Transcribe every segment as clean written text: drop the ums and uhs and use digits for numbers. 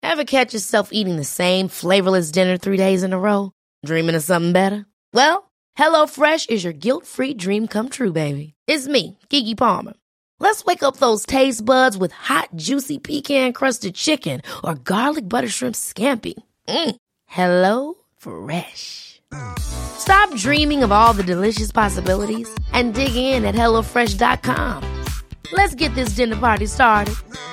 Ever catch yourself eating the same flavorless dinner 3 days in a row? Dreaming of something better? Well, HelloFresh is your guilt-free dream come true, baby. It's me, Keke Palmer. Let's wake up those taste buds with hot, juicy pecan-crusted chicken or garlic butter shrimp scampi. Hello Fresh. Stop dreaming of all the delicious possibilities and dig in at HelloFresh.com. Let's get this dinner party started.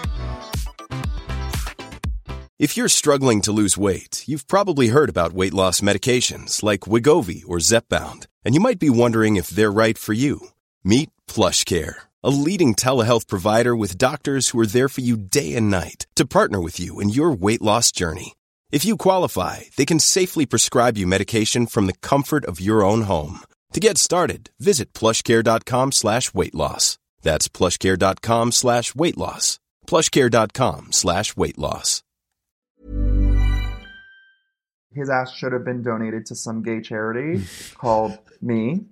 If you're struggling to lose weight, you've probably heard about weight loss medications like Wegovy or Zepbound, and you might be wondering if they're right for you. Meet PlushCare, a leading telehealth provider with doctors who are there for you day and night to partner with you in your weight loss journey. If you qualify, they can safely prescribe you medication from the comfort of your own home. To get started, visit plushcare.com/weight-loss. That's plushcare.com/weight-loss. plushcare.com/weight-loss. His ass should have been donated to some gay charity called Me.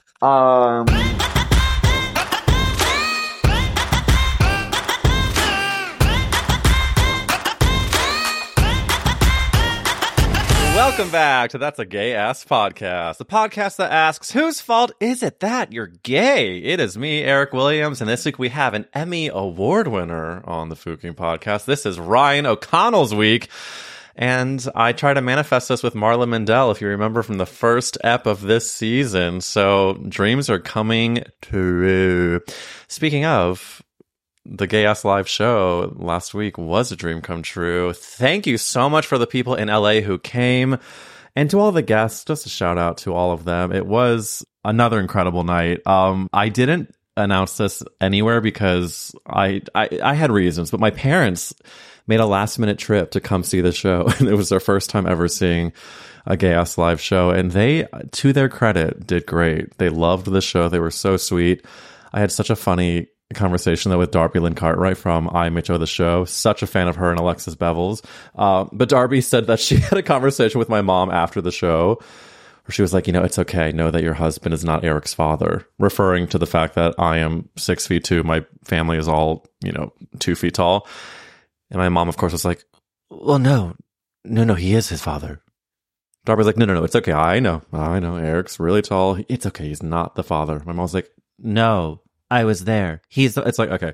Welcome back to That's a Gay Ass Podcast, the podcast that asks, whose fault is it that you're gay? It is me, Eric Williams, and this week we have an Emmy Award winner on the Fuking Podcast. This is Ryan O'Connell's week, and I try to manifest this with Marla Mendel, if you remember from the first ep of this season, so dreams are coming true. Speaking of, the Gay Ass Live show last week was a dream come true. Thank you so much for the people in LA who came, and to all the guests, just a shout out to all of them. It was another incredible night. I didn't announce this anywhere because I had reasons, but my parents made a last minute trip to come see the show, and it was their first time ever seeing a Gay Ass Live show, and they, to their credit, did great. They loved the show. They were so sweet. I had such a funny conversation though with Darby Lynn Cartwright from I, Mitcho the Show. Such a fan of her and Alexis Bevels. But Darby said that she had a conversation with my mom after the show where she was like, it's okay. Know that your husband is not Eric's father, referring to the fact that I am 6'2". My family is all, 2 feet tall. And my mom, of course, was like, well, no, he is his father. Darby's like, no, it's okay. I know. Eric's really tall. It's okay. He's not the father. My mom's like, no, I was there. It's like, okay.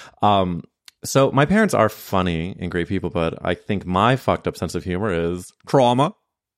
So my parents are funny and great people, but I think my fucked up sense of humor is trauma.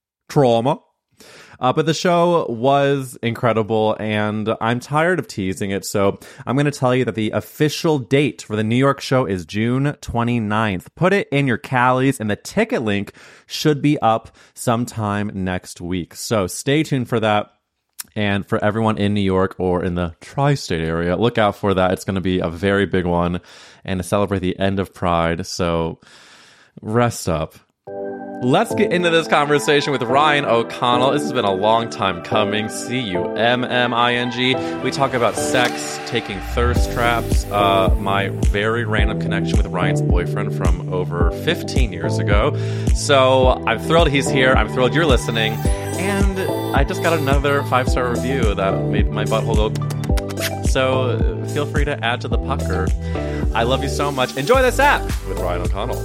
But the show was incredible, and I'm tired of teasing it, so I'm going to tell you that the official date for the New York show is June 29th. Put it in your callies, and the ticket link should be up sometime next week. So stay tuned for that. And for everyone in New York or in the tri-state area, look out for that. It's going to be a very big one and to celebrate the end of Pride. So rest up. Let's get into this conversation with Ryan O'Connell. This has been a long time coming. CUMMING. We talk about sex, taking thirst traps, my very random connection with Ryan's boyfriend from over 15 years ago. So I'm thrilled he's here. I'm thrilled you're listening. And I just got another 5-star review that made my butthole go. So feel free to add to the pucker. I love you so much. Enjoy this app with Ryan O'Connell.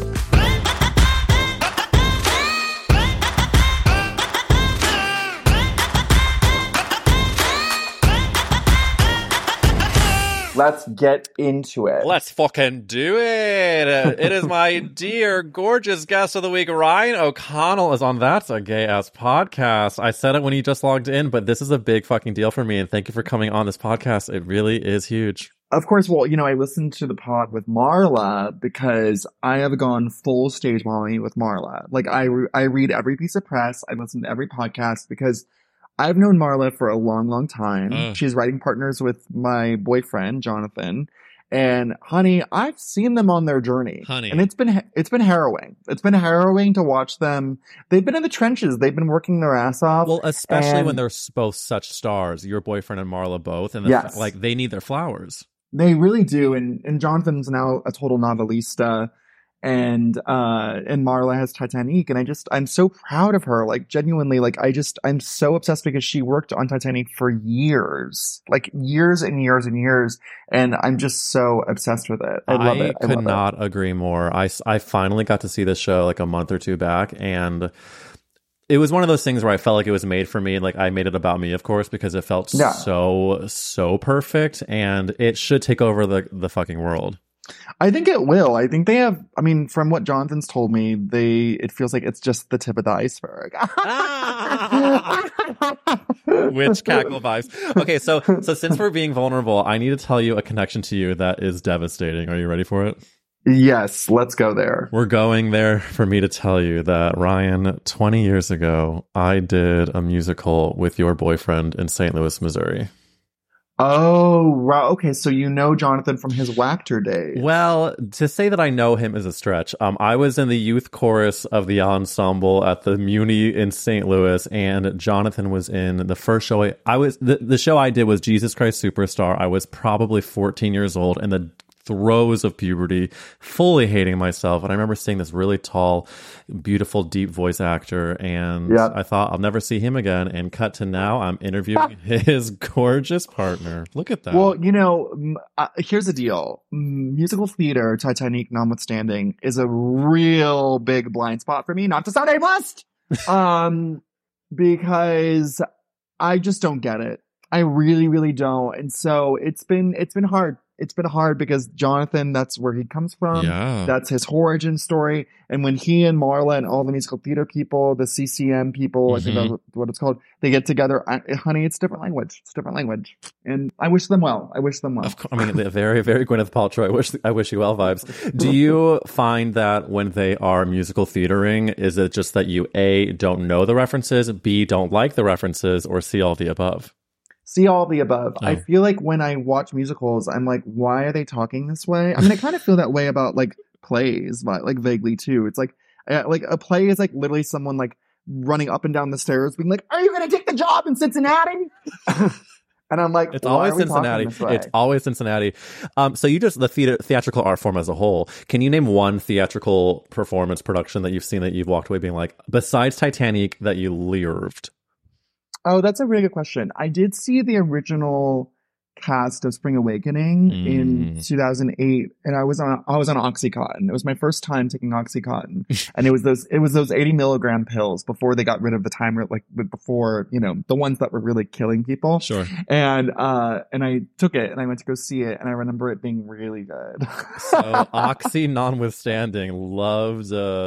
Let's get into it. Let's fucking do it. It is my dear, gorgeous guest of the week. Ryan O'Connell is on That's a Gay Ass Podcast. I said it when you just logged in, but this is a big fucking deal for me. And thank you for coming on this podcast. It really is huge. Of course, well, I listened to the pod with Marla because I have gone full stage mommy with Marla. Like, I read every piece of press. I listen to every podcast because I've known Marla for a long, long time. She's writing partners with my boyfriend, Jonathan. And honey, I've seen them on their journey. And it's been harrowing. It's been harrowing to watch them. They've been in the trenches. They've been working their ass off. Well, especially when they're both such stars, your boyfriend and Marla both. And yes. They need their flowers. They really do. And Jonathan's now a total novelista. and Marla has Titanic, and I'm so proud of her. Like, genuinely, like, I'm so obsessed because she worked on Titanic for years, like years and years and years, and I'm just so obsessed with it. I love it. I could not agree more. I finally got to see this show like a month or two back, and it was one of those things where I felt like it was made for me. Like, I made it about me, of course, because it felt so perfect, and it should take over the fucking world. I think it will. I think they have, I mean, from what Jonathan's told me, it feels like it's just the tip of the iceberg. Which cackle vibes. Okay, so since we're being vulnerable, I need to tell you a connection to you that is devastating. Are you ready for it? Yes, let's go there. We're going there for me to tell you that, Ryan, 20 years ago, I did a musical with your boyfriend in St. Louis, Missouri. Oh, right. Okay, so you know Jonathan from his Wactor days. Well, to say that I know him is a stretch. I was in the youth chorus of the ensemble at the Muni in St. Louis, and Jonathan was in the first show. The show I did was Jesus Christ Superstar. I was probably 14 years old, and the throes of puberty, fully hating myself. And I remember seeing this really tall, beautiful, deep voice actor, and I thought, I'll never see him again. And cut to now, I'm interviewing his gorgeous partner. Look at that. Well, you know, here's the deal. Musical theater, Titanic notwithstanding, is a real big blind spot for me, not to sound ableist, because I just don't get it. I really, really don't. And so it's been hard. It's been hard because Jonathan, that's where he comes from. Yeah. That's his origin story. And when he and Marla and all the musical theater people, the CCM people, I think that's what it's called, they get together, honey, it's different language. It's different language. And I wish them well. Of course, I mean, the very, very Gwyneth Paltrow, I wish you well vibes. Do you find that when they are musical theatering, is it just that you, A, don't know the references, B, don't like the references, or C, all the above? See all the above. Oh. I feel like when I watch musicals, I'm like, why are they talking this way? I mean, I kind of feel that way about like plays, but like vaguely too. It's like a play is like literally someone like running up and down the stairs being like, are you going to take the job in Cincinnati? And I'm like, it's always Cincinnati. It's always Cincinnati. So you just, the theatrical art form as a whole, can you name one theatrical performance production that you've seen that you've walked away being like, besides Titanic, that you lived? Oh, that's a really good question. I did see the original cast of Spring Awakening in 2008, and I was on Oxycontin. It was my first time taking Oxycontin, and it was those 80 milligram pills before they got rid of the timer, like before, you know, the ones that were really killing people. Sure. And I took it, and I went to go see it, and I remember it being really good. So Oxy notwithstanding, loved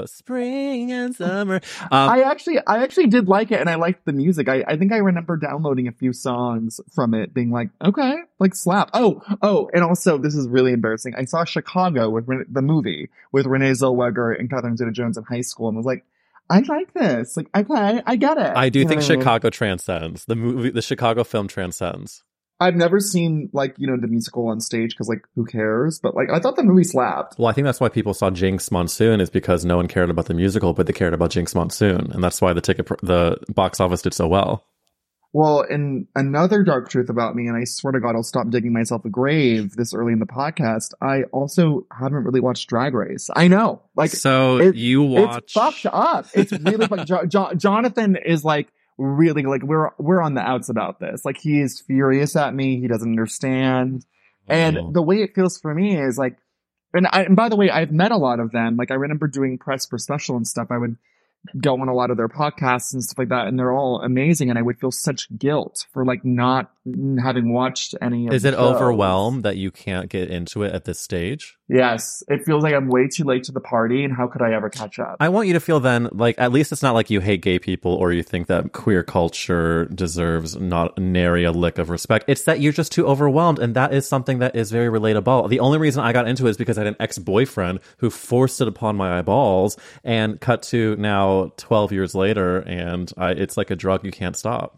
spring and summer. I actually did like it, and I liked the music. I think I remember downloading a few songs from it, being like, okay, like slap. Oh, and also this is really embarrassing. I saw Chicago with the movie with Renee Zellweger and Catherine Zeta-Jones in high school, and was like, I like this. Like, okay, I get it. I do think Chicago transcends the movie. The Chicago film transcends. I've never seen like, you know, the musical on stage because like, who cares? But like, I thought the movie slapped. Well, I think that's why people saw Jinx Monsoon, is because no one cared about the musical, but they cared about Jinx Monsoon, and that's why the box office did so well. Well, and another dark truth about me, and I swear to God, I'll stop digging myself a grave this early in the podcast, I also haven't really watched Drag Race. I know. Like, so you watch... It's fucked up. It's really fucked. Jonathan is like, really, like, we're on the outs about this. Like, he is furious at me. He doesn't understand. And the way it feels for me is like, and by the way, I've met a lot of them. Like, I remember doing press for special and stuff. I would go on a lot of their podcasts and stuff like that, and they're all amazing, and I would feel such guilt for like not having watched any of Is the it shows. overwhelmed that you can't get into it at this stage? Yes, it feels like I'm way too late to the party, and how could I ever catch up? I want you to feel then, like, at least it's not like you hate gay people or you think that queer culture deserves not nary a lick of respect. It's that you're just too overwhelmed, and that is something that is very relatable. The only reason I got into it is because I had an ex-boyfriend who forced it upon my eyeballs, and cut to now 12 years later, and it's like a drug you can't stop.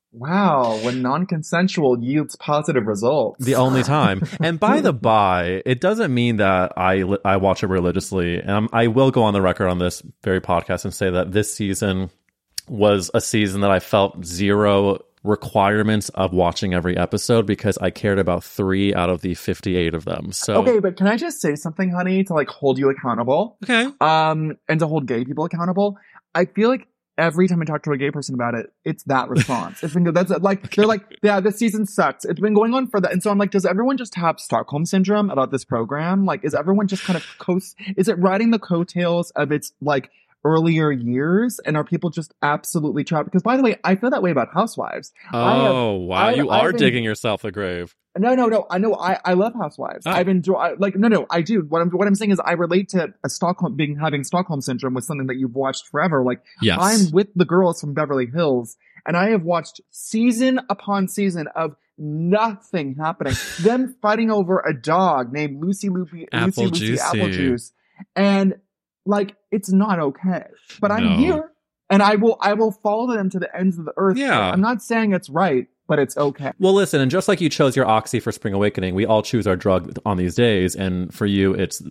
Wow, when non-consensual yields positive results. The only time. And by the by, it doesn't mean that I watch it religiously. And I will go on the record on this very podcast and say that this season was a season that I felt zero requirements of watching every episode because I cared about 3 out of the 58 of them. So Okay, but can I just say something, honey, to like hold you accountable? Okay. And to hold gay people accountable. I feel like every time I talk to a gay person about it, it's that response. It's been that's like they're like, yeah, this season sucks. It's been going on for that, and so I'm like, does everyone just have Stockholm syndrome about this program? Like, is everyone just kind of is it riding the coattails of its like earlier years, and are people just absolutely trapped? Because by the way, I feel that way about Housewives. Oh, wow, you are digging yourself a grave. No. I know. I love Housewives. Oh. I've enjoyed, no, I do. What I'm saying is I relate to having Stockholm syndrome with something that you've watched forever. Like, yes. I'm with the girls from Beverly Hills, and I have watched season upon season of nothing happening. Them fighting over a dog named Lucy Apple Juice. And like, it's not okay. But I'm here, and I will follow them to the ends of the earth. Yeah. I'm not saying it's right, but it's okay. Well, listen, and just like you chose your Oxy for Spring Awakening, we all choose our drug on these days. And for you, it's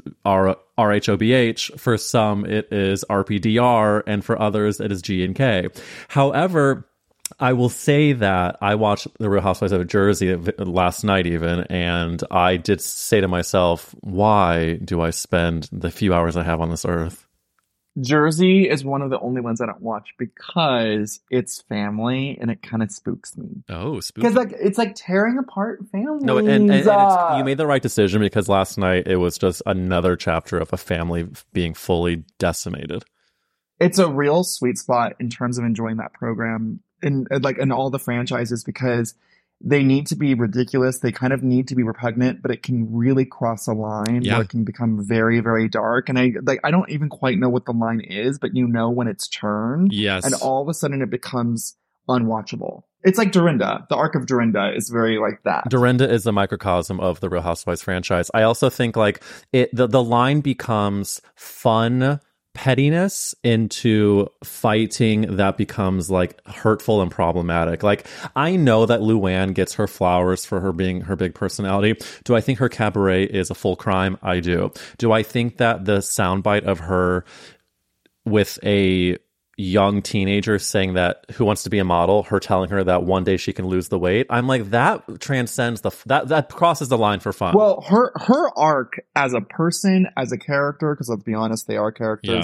RHOBH. For some, it is RPDR. And for others, it is G&K. However, I will say that I watched The Real Housewives of Jersey last night even, and I did say to myself, why do I spend the few hours I have on this earth? Jersey is one of the only ones I don't watch because it's family and it kind of spooks me. Oh, spooky. Because like it's like tearing apart families. No, and you made the right decision because last night it was just another chapter of a family being fully decimated. It's a real sweet spot in terms of enjoying that program in all the franchises because they need to be ridiculous. They kind of need to be repugnant, but it can really cross a line where it can become very, very dark. And I don't even quite know what the line is, but you know when it's turned. Yes. And all of a sudden it becomes unwatchable. It's like Dorinda. The arc of Dorinda is very like that. Dorinda is a microcosm of the Real Housewives franchise. I also think like the line becomes fun pettiness into fighting that becomes like hurtful and problematic. Like, I know that Luann gets her flowers for her being her big personality. Do I think her cabaret is a full crime? I do. Do I think that the soundbite of her with a young teenager saying that who wants to be a model, her telling her that one day she can lose the weight, I'm like, that transcends that crosses the line for fun. Well, her arc as a person, as a character, because let's be honest, they are characters,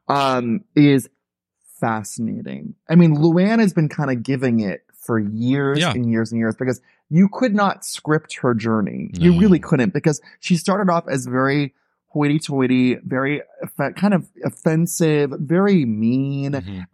is fascinating. I mean, Luann has been kind of giving it for years and years and years because you could not script her journey. No. You really couldn't, because she started off as very hoity-toity, very kind of offensive, very mean,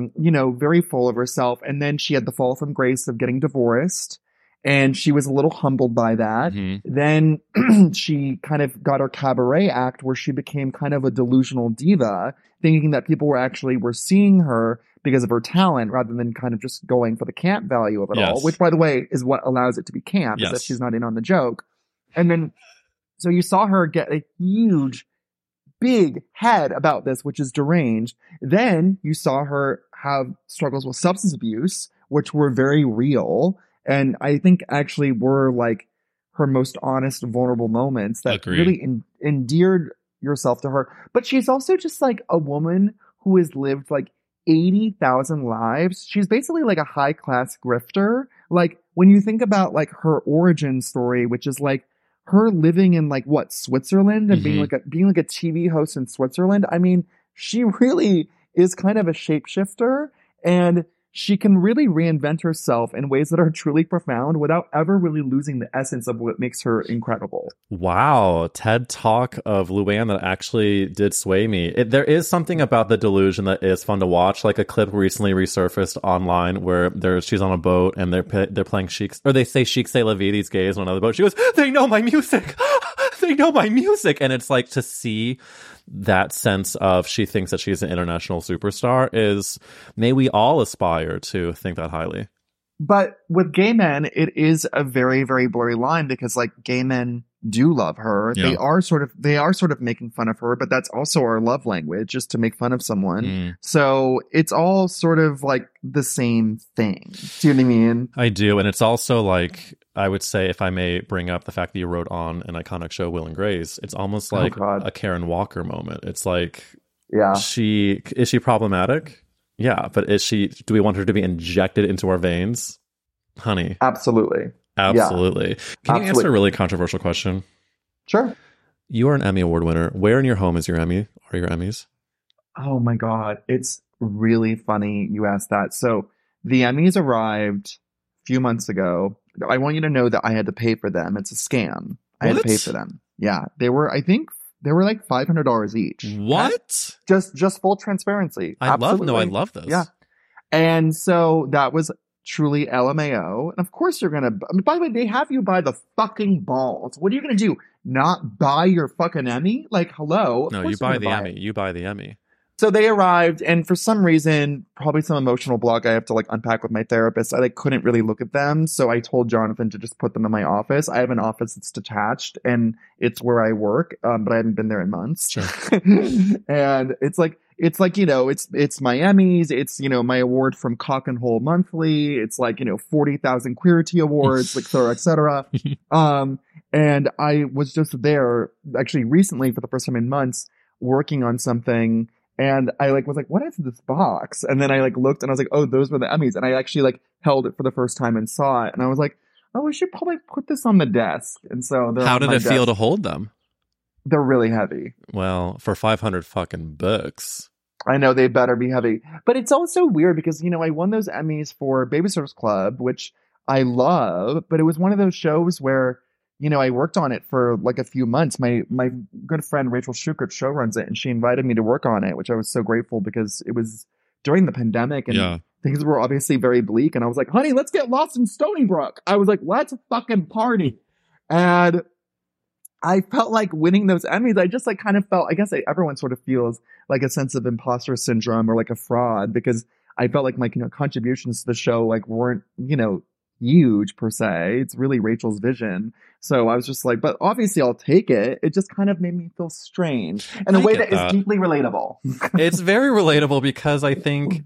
very full of herself. And then she had the fall from grace of getting divorced, and she was a little humbled by that. Mm-hmm. Then she kind of got her cabaret act where she became kind of a delusional diva, thinking that people were seeing her because of her talent rather than kind of just going for the camp value of it all, which, by the way, is what allows it to be camp, is that she's not in on the joke. And then so you saw her get a huge, big head about this, which is deranged. Then you saw her have struggles with substance abuse, which were very real. And I think actually were like her most honest, vulnerable moments that really endeared yourself to her. But she's also just like a woman who has lived like 80,000 lives. She's basically like a high class grifter. Like when you think about like her origin story, which is like her living in like Switzerland and being like a TV host in Switzerland. I mean, she really is kind of a shapeshifter, and she can really reinvent herself in ways that are truly profound without ever really losing the essence of what makes her incredible. Wow. TED Talk of Luann that actually did sway me. There is something about the delusion that is fun to watch. Like a clip recently resurfaced online where she's on a boat and they're playing Chic, or they say Chic C'est La Vie, these gays on another boat. She goes, they know my music. They know my music. And it's like, to see that sense of she thinks that she's an international superstar is, may we all aspire to think that highly. But with gay men, it is a very, very blurry line, because like gay men do love her. Yeah. They are sort of making fun of her, but that's also our love language, is to make fun of someone. So it's all sort of like the same thing. Do you know what I mean? I do. And it's also like, I would say, if I may bring up the fact that you wrote on an iconic show, Will and Grace, it's almost like a Karen Walker moment. It's like, is she problematic? Yeah, but do we want her to be injected into our veins? honey. Absolutely. Absolutely. Can you answer Absolutely. a really controversial question? Sure. You are an Emmy Award winner. Where in your home is your Emmy? Are your Emmys? Oh my God. It's really funny you asked that. So the Emmys arrived a few months ago. I want you to know that I had to pay for them. It's a scam. I had to pay for them. Yeah. I think they were like $500 each. What? Just full transparency. I love this. Yeah. And so that was truly LMAO. And of course you're gonna, I mean, by the way, they have you by the fucking balls. What are you gonna do? Not buy your fucking Emmy? Like, hello? No, you buy the Emmy. You buy the Emmy. So they arrived, and for some reason, probably some emotional block I have to like unpack with my therapist, I like couldn't really look at them. So I told Jonathan to just put them in my office. I have an office that's detached, and it's where I work, but I haven't been there in months. Sure. And it's like it's my Emmys, it's my award from Cock and Hole Monthly, it's like 40,000 Queerty awards, like et cetera. And I was just there actually recently for the first time in months working on something. And I was like, what is this box? And then I looked and I was like, oh, those were the Emmys. And I actually held it for the first time and saw it. And I was like, oh, we should probably put this on the desk. And so how did it feel to hold them? They're really heavy. Well, for 500 fucking bucks. I know they better be heavy. But it's also weird because, I won those Emmys for Babysitters Club, which I love. But it was one of those shows where I worked on it for a few months. My good friend Rachel Shukert show runs it, and she invited me to work on it, which I was so grateful because it was during the pandemic and things were obviously very bleak. And I was like, honey, let's get lost in Stony Brook. I was like, let's fucking party. And I felt like winning those Emmys. I just kind of felt, I guess everyone sort of feels like a sense of imposter syndrome or like a fraud because I felt like my contributions to the show weren't, huge per se. It's really Rachel's vision. So I was just like, but obviously I'll take it. It just kind of made me feel strange in a way that is deeply relatable. It's very relatable because I think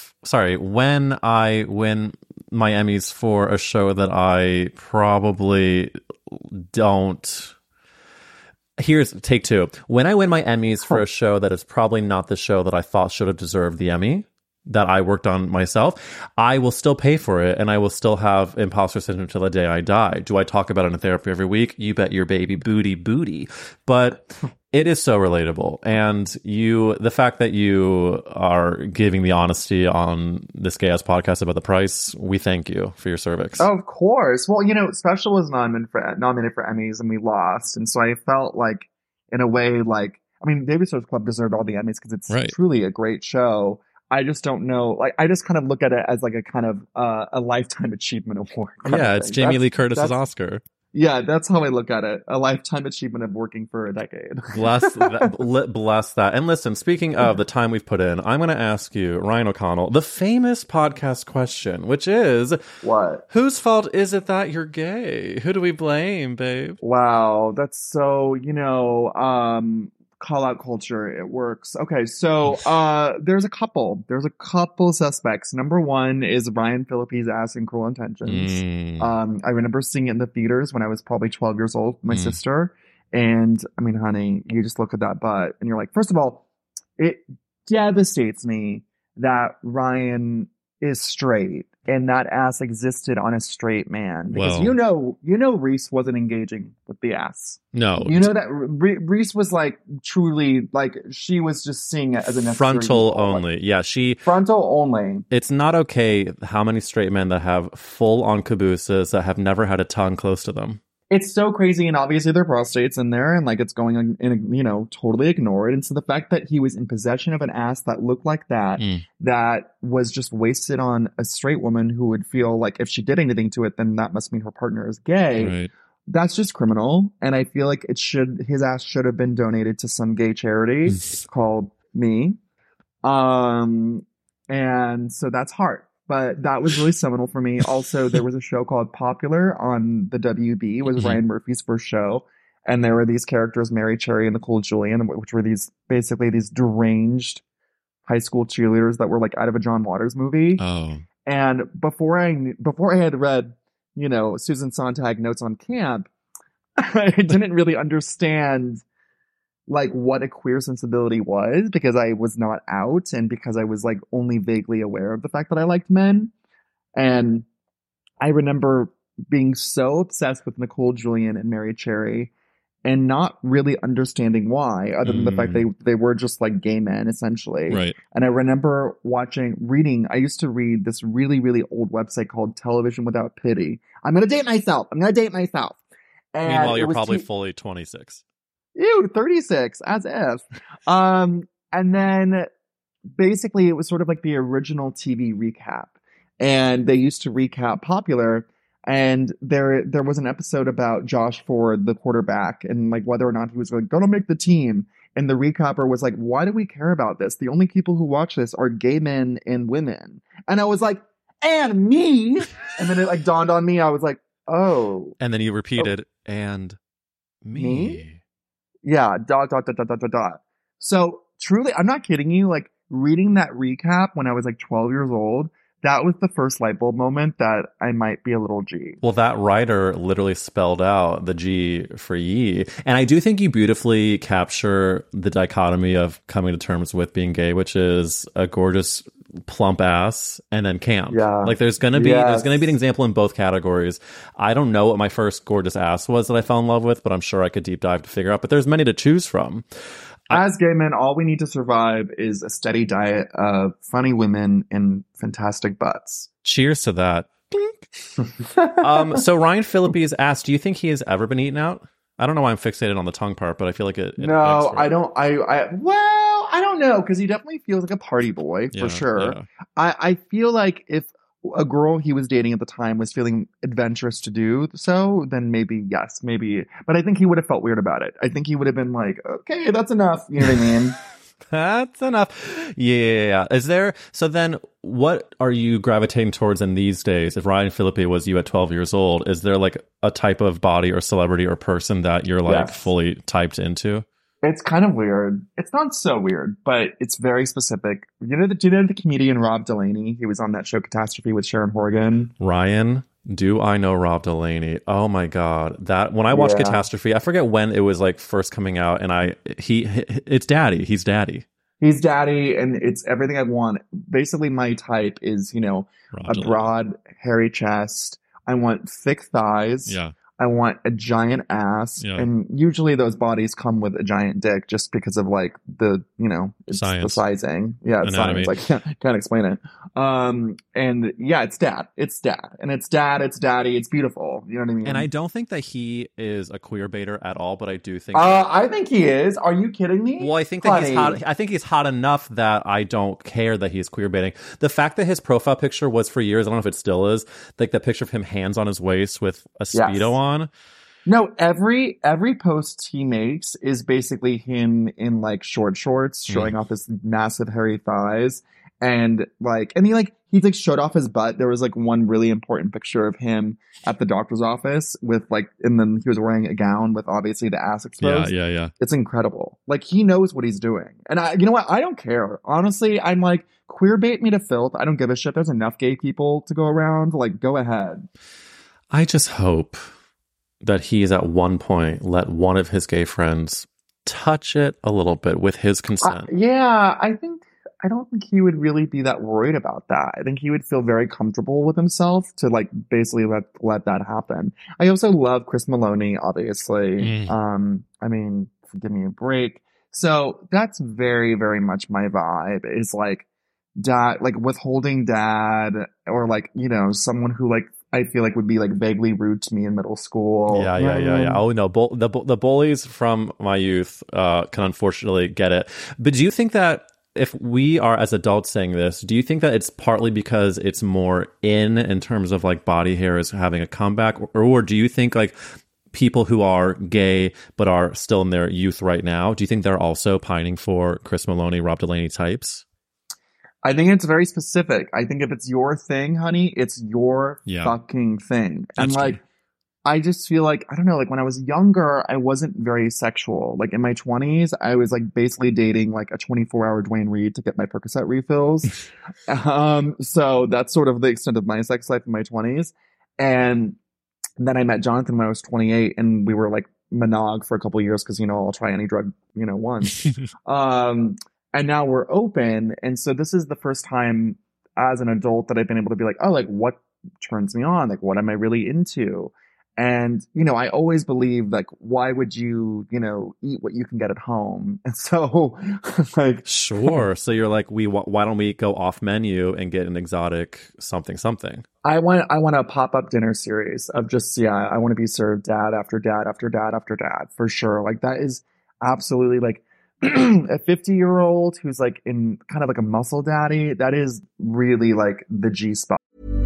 when I win my Emmys for a show that I probably don't. Here's take two. When I win my Emmys for a show that is probably not the show that I thought should have deserved the Emmy, that I worked on myself, I will still pay for it and I will still have imposter syndrome until the day I die. Do I talk about it in therapy every week? You bet your baby booty. But it is so relatable. And the fact that you are giving the honesty on this gay ass podcast about the price, we thank you for your cervix. Of course. Well, Special was nominated for Emmys and we lost. And so I felt in a way, Babysitters Club deserved all the Emmys because it's truly a great show. I just don't know. I just kind of look at it as a kind of a lifetime achievement award. Yeah, it's Jamie Lee Curtis's Oscar. Yeah, that's how I look at it. A lifetime achievement of working for a decade. Bless that. And listen, speaking of the time we've put in, I'm going to ask you, Ryan O'Connell, the famous podcast question, which is, what? Whose fault is it that you're gay? Who do we blame, babe? Wow, that's so, call out culture. It works. Okay, so there's a couple suspects. Number one is Ryan Phillippe's ass in Cruel Intentions. I remember seeing it in the theaters when I was probably 12 years old with my sister. And I mean, honey, you just look at that butt and you're like, first of all, it devastates me that Ryan is straight and that ass existed on a straight man. Because Reese wasn't engaging with the ass. No. That Reese was truly she was just seeing it as a necessary frontal evil. Only. Yeah, frontal only. It's not okay how many straight men that have full on cabooses that have never had a tongue close to them. It's so crazy, and obviously there are prostates in there, and it's going in, totally ignored. And so the fact that he was in possession of an ass that looked like that, that was just wasted on a straight woman who would feel like if she did anything to it, then that must mean her partner is gay. Right. That's just criminal, and I feel like his ass should have been donated to some gay charity called Me. And so that's hard. But that was really seminal for me. Also, there was a show called Popular on the WB. It was Ryan Murphy's first show. And there were these characters, Mary Cherry and Nicole Julian, which were these deranged high school cheerleaders that were out of a John Waters movie. Oh. And before I had read, Susan Sontag Notes on Camp, I didn't really understand what a queer sensibility was because I was not out and because I was only vaguely aware of the fact that I liked men. And I remember being so obsessed with Nicole Julian and Mary Cherry and not really understanding why, other than the fact they were just like gay men, essentially. Right. And I remember reading, I used to read this really, really old website called Television Without Pity. I'm going to date myself. And Meanwhile, you're probably fully 26. Ew, 36, as if. And then basically it was sort of like the original TV recap. And they used to recap Popular. And there was an episode about Josh Ford, the quarterback, and like whether or not he was like going to make the team. And the recapper was like, why do we care about this? The only people who watch this are gay men and women. And I was like, and me. And then it like dawned on me. I was like, oh. And then you repeated, and me. Yeah. ... So truly, I'm not kidding you. Like reading that recap when I was like 12 years old, that was the first light bulb moment that I might be a little G. Well, that writer literally spelled out the G for ye. And I do think you beautifully capture the dichotomy of coming to terms with being gay, which is a gorgeous plump ass and then camp. Yeah. Like there's gonna be an example in both categories. I don't know what my first gorgeous ass was that I fell in love with, but I'm sure I could deep dive to figure out. But there's many to choose from. As gay men, all we need to survive is a steady diet of funny women and fantastic butts. Cheers to that. So Ryan Phillippe asked, do you think he has ever been eaten out? I don't know why I'm fixated on the tongue part, but I feel like it no, I don't. Well, I don't know, because he definitely feels like a party boy for sure. Yeah. I feel like if a girl he was dating at the time was feeling adventurous to do so, then maybe yes, maybe. But I think he would have felt weird about it. I think he would have been like, okay, that's enough. You know what I mean? That's enough. Yeah. So then what are you gravitating towards in these days? If Ryan Phillippe was you at 12 years old, is there like a type of body or celebrity or person that you're like fully typed into? It's kind of weird. It's not so weird, but it's very specific. Do you know the comedian Rob Delaney? He was on that show Catastrophe with Sharon Horgan. Ryan, do I know Rob Delaney? Oh my God. That when I watched Catastrophe, I forget when it was like first coming out, and it's Daddy. He's Daddy. He's Daddy, and it's everything I want. Basically, my type is, Rob a Delaney. broad, hairy chest. I want thick thighs. Yeah. I want a giant ass. Yeah. And usually those bodies come with a giant dick just because of like the, it's Science. the sizing. Yeah, it's Anatomy. science. Like, can't explain it. And yeah, it's dad. It's dad. And it's dad, it's daddy, it's beautiful. You know what I mean? And I don't think that he is a queer baiter at all, but I do think I think he is. Are you kidding me? Well, I think that he's hot. I think he's hot enough that I don't care that he's queer baiting. The fact that his profile picture was for years, I don't know if it still is, like that picture of him hands on his waist with a Speedo on. No, every post he makes is basically him in like short shorts showing off his massive hairy thighs. And he showed off his butt. There was like one really important picture of him at the doctor's office with and then he was wearing a gown with obviously the ass exposed. Yeah. It's incredible. Like he knows what he's doing. And you know what? I don't care. Honestly, I'm like, queer bait me to filth. I don't give a shit. There's enough gay people to go around. Like, go ahead. I just hope that he's at one point let one of his gay friends touch it a little bit with his consent. I don't think he would really be that worried about that. I think he would feel very comfortable with himself to like basically let that happen. I also love Chris Maloney, obviously. I mean, give me a break. So that's very, very much my vibe, is like dad, like withholding dad, or like, someone who like I feel like would be like vaguely rude to me in middle school. Yeah. Oh no, the bullies from my youth can unfortunately get it. But do you think that if we are as adults saying this, do you think that it's partly because it's more in terms of like body hair is having a comeback, or do you think like people who are gay but are still in their youth right now, do you think they're also pining for Chris Maloney, Rob Delaney types? I think it's very specific. I think if it's your thing, honey, it's your fucking thing. That's and like, true. I just feel like, I don't know, like when I was younger, I wasn't very sexual. Like in my 20s, I was like basically dating like a 24-hour Dwayne Reed to get my Percocet refills. So that's sort of the extent of my sex life in my 20s. And then I met Jonathan when I was 28, and we were like monog for a couple of years because, I'll try any drug, once. And now we're open. And so this is the first time as an adult that I've been able to be like, oh, like what turns me on? Like, what am I really into? And, you know, I always believe, like, why would you, you know, eat what you can get at home? And so, like, Sure. So you're like, why don't we go off menu and get an exotic something? I want a pop-up dinner series of just, I want to be served dad after dad after dad after dad, for sure. Like, that is absolutely, like, a 50-year-old who's, like, in kind of like a muscle daddy. That is really, like, the G-spot.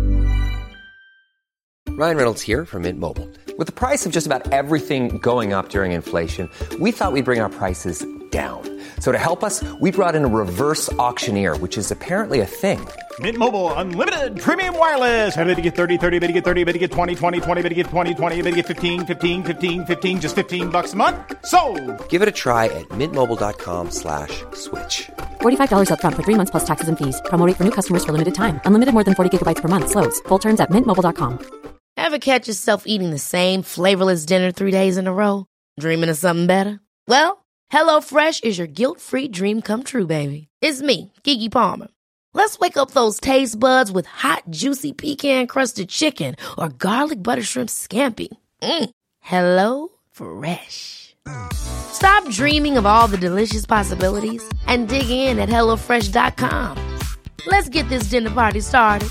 Ryan Reynolds here from Mint Mobile. With the price of just about everything going up during inflation, we thought we'd bring our prices down. So to help us, we brought in a reverse auctioneer, which is apparently a thing. Mint Mobile Unlimited Premium Wireless. How to get 30, 30, bit to get 30, bit to get 20, 20, 20, bit to get 20, 20, bit to get 15, 15, 15, 15, just $15 a month? Sold! Give it a try at mintmobile.com/switch. $45 up front for 3 months plus taxes and fees. Promo rate for new customers for limited time. Unlimited more than 40 gigabytes per month. Slows full terms at mintmobile.com. Ever catch yourself eating the same flavorless dinner 3 days in a row? Dreaming of something better? Well, HelloFresh is your guilt-free dream come true, baby. It's me, Keke Palmer. Let's wake up those taste buds with hot, juicy pecan-crusted chicken or garlic butter shrimp scampi. Hello Fresh. Stop dreaming of all the delicious possibilities and dig in at HelloFresh.com. Let's get this dinner party started.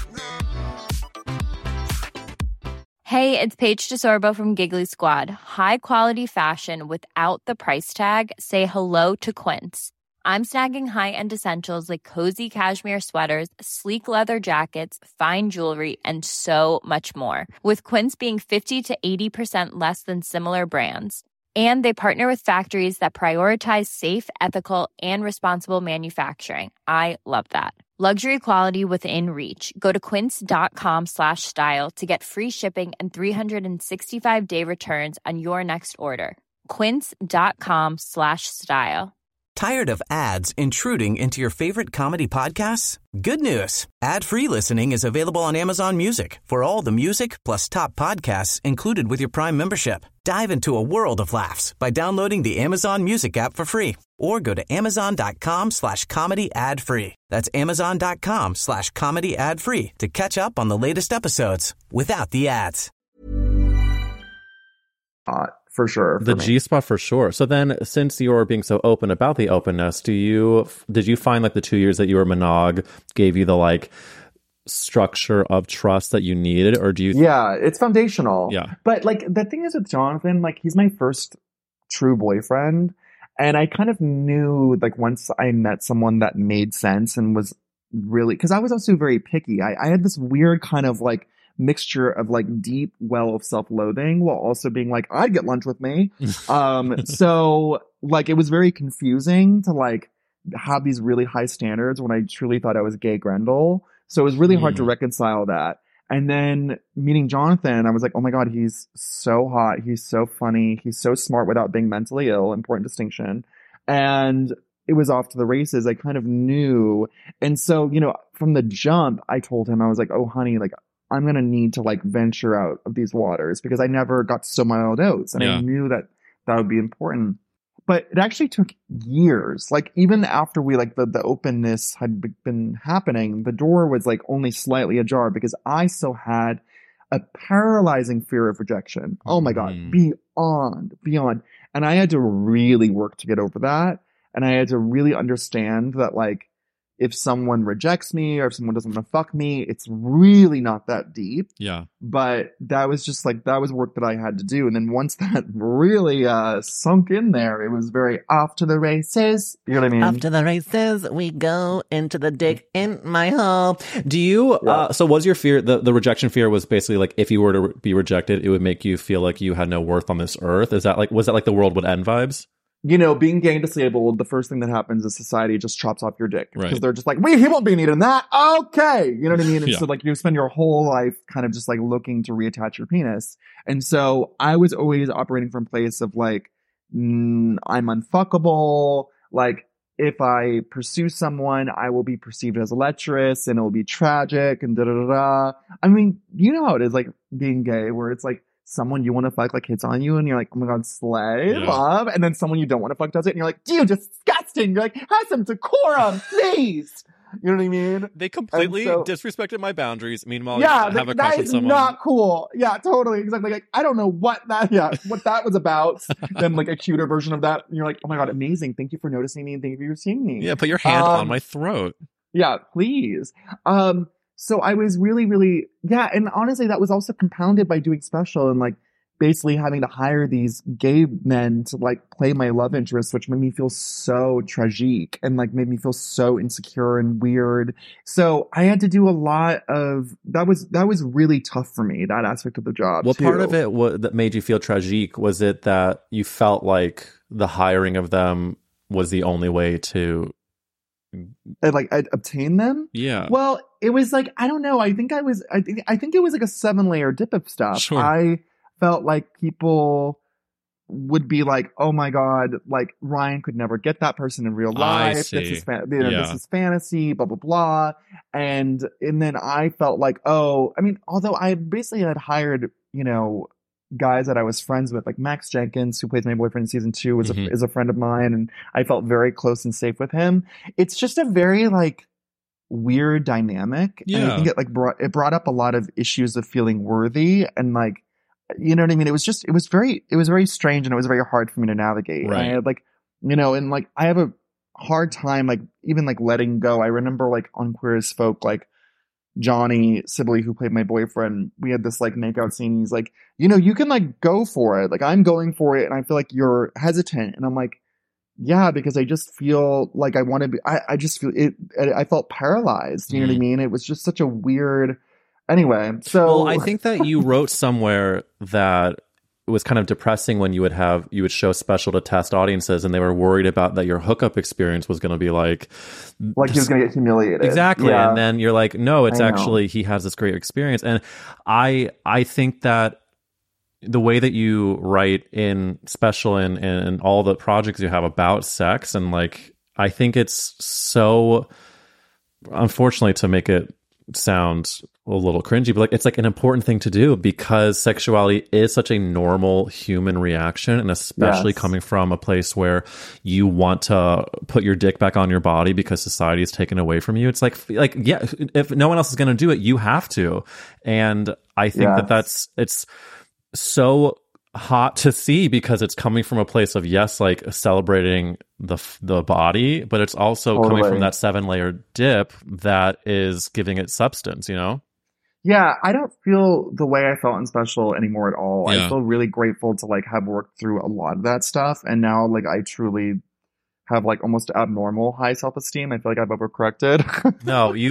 Hey, it's Paige DeSorbo from Giggly Squad. High quality fashion without the price tag. Say hello to Quince. I'm snagging high-end essentials like cozy cashmere sweaters, sleek leather jackets, fine jewelry, and so much more. With Quince being 50 to 80% less than similar brands. And they partner with factories that prioritize safe, ethical, and responsible manufacturing. I love that. Luxury quality within reach. Go to quince.com/style to get free shipping and 365-day returns on your next order. Quince.com/style. Tired of ads intruding into your favorite comedy podcasts? Good news. Ad-free listening is available on Amazon Music for all the music plus top podcasts included with your Prime membership. Dive into a world of laughs by downloading the Amazon Music app for free or go to amazon.com/comedy ad-free. That's amazon.com/comedy ad-free to catch up on the latest episodes without the ads. For sure. The G-spot for sure. So then, since you're being so open about the openness, did you find like the 2 years that you were monog gave you the like structure of trust that you needed, or do you? Yeah, it's foundational. Yeah. But like the thing is with Jonathan, like he's my first true boyfriend, and I kind of knew like once I met someone that made sense and was really, because I was also very picky. I had this weird kind of like mixture of like deep well of self-loathing while also being like, I'd get lunch with me. So like it was very confusing to like have these really high standards when I truly thought I was gay Grendel. So it was really hard to reconcile that. And then meeting Jonathan, I was like, oh my God, he's so hot. He's so funny. He's so smart without being mentally ill. Important distinction. And it was off to the races. I kind of knew. And so, you know, from the jump, I told him, I was like, oh honey, like I'm going to need to like venture out of these waters because I never got so mild oats. And I knew that that would be important. But it actually took years. Like even after we like the openness had been happening, the door was like only slightly ajar because I still had a paralyzing fear of rejection. Oh my God, beyond. And I had to really work to get over that. And I had to really understand that like, if someone rejects me or if someone doesn't want to fuck me, it's really not that deep. Yeah. But that was just like, that was work that I had to do. And then once that really sunk in there, it was very off to the races. You know what I mean? Off to the races, we go into the dick in my hole. Do you, so was your fear, the rejection fear was basically like, if you were to be rejected, it would make you feel like you had no worth on this earth? Is that like, was that like the world would end vibes? You know, being gay and disabled, the first thing that happens is society just chops off your dick. Right. Because they're just like, wait, he won't be needing that. Okay. You know what I mean? And so like you spend your whole life kind of just like looking to reattach your penis. And so I was always operating from a place of like, I'm unfuckable. Like if I pursue someone, I will be perceived as lecherous and it will be tragic and da-da-da-da. I mean, you know how it is like being gay where it's like, someone you want to fuck like hits on you and you're like, oh my God, slay, love. And then someone you don't want to fuck does it and you're like, dude, disgusting. You're like, have some decorum, please. You know what I mean? They completely And so- disrespected my boundaries. Meanwhile, Yeah, you have a that crush on is someone. not cool. Yeah, totally. Exactly. Like, I don't know what that was about. Then like a cuter version of that. And you're like, oh my God, amazing. Thank you for noticing me and thank you for seeing me. Yeah, put your hand on my throat. Yeah, please. So I was really, really, and honestly, that was also compounded by doing special and like basically having to hire these gay men to like play my love interest, which made me feel so tragique and like made me feel so insecure and weird. So I had to do a lot of that was really tough for me, that aspect of the job. What too. part of it that made you feel tragique? Was it that you felt like the hiring of them was the only way to I'd obtain them? Yeah. Well, it was like, I don't know. I think it was like a 7-layer dip of stuff. Sure. I felt like people would be like, oh my God, like Ryan could never get that person in real life. I see. This is this is fantasy, blah, blah, blah. And then I felt like, although I basically had hired, guys that I was friends with, like Max Jenkins, who plays my boyfriend in season 2, is a friend of mine, and I felt very close and safe with him. It's just a very like weird dynamic. Yeah. And I think it brought up a lot of issues of feeling worthy and like, you know what I mean? It was very strange and it was very hard for me to navigate. Right. And I had like, and like I have a hard time like even like letting go. I remember like on Queer as Folk, like Johnny Sibley, who played my boyfriend, we had this like makeout scene. He's like, you can like go for it. Like I'm going for it. And I feel like you're hesitant. And I'm like, yeah, because I just feel like I want to be, I just feel it. I felt paralyzed. You know what I mean? It was just such a weird, anyway. So well, I think that you wrote somewhere that it was kind of depressing when you would show special to test audiences and they were worried about that your hookup experience was going to be like he was going to get humiliated. Exactly. Yeah. And then you're like, no, it's I know. actually, he has this great experience. And I think that the way that you write in special and all the projects you have about sex, and like, I think it's so, unfortunately, to make it sound a little cringy, but like it's like an important thing to do because sexuality is such a normal human reaction, and especially coming from a place where you want to put your dick back on your body because society is taken away from you. It's like yeah, if no one else is going to do it, you have to. And I think it's so hot to see because it's coming from a place of like celebrating the body, but it's also coming from that 7-layer dip that is giving it substance, Yeah, I don't feel the way I felt in special anymore at all. Yeah. I feel really grateful to like have worked through a lot of that stuff, and now like I truly have like almost abnormal high self-esteem. I feel like I've overcorrected.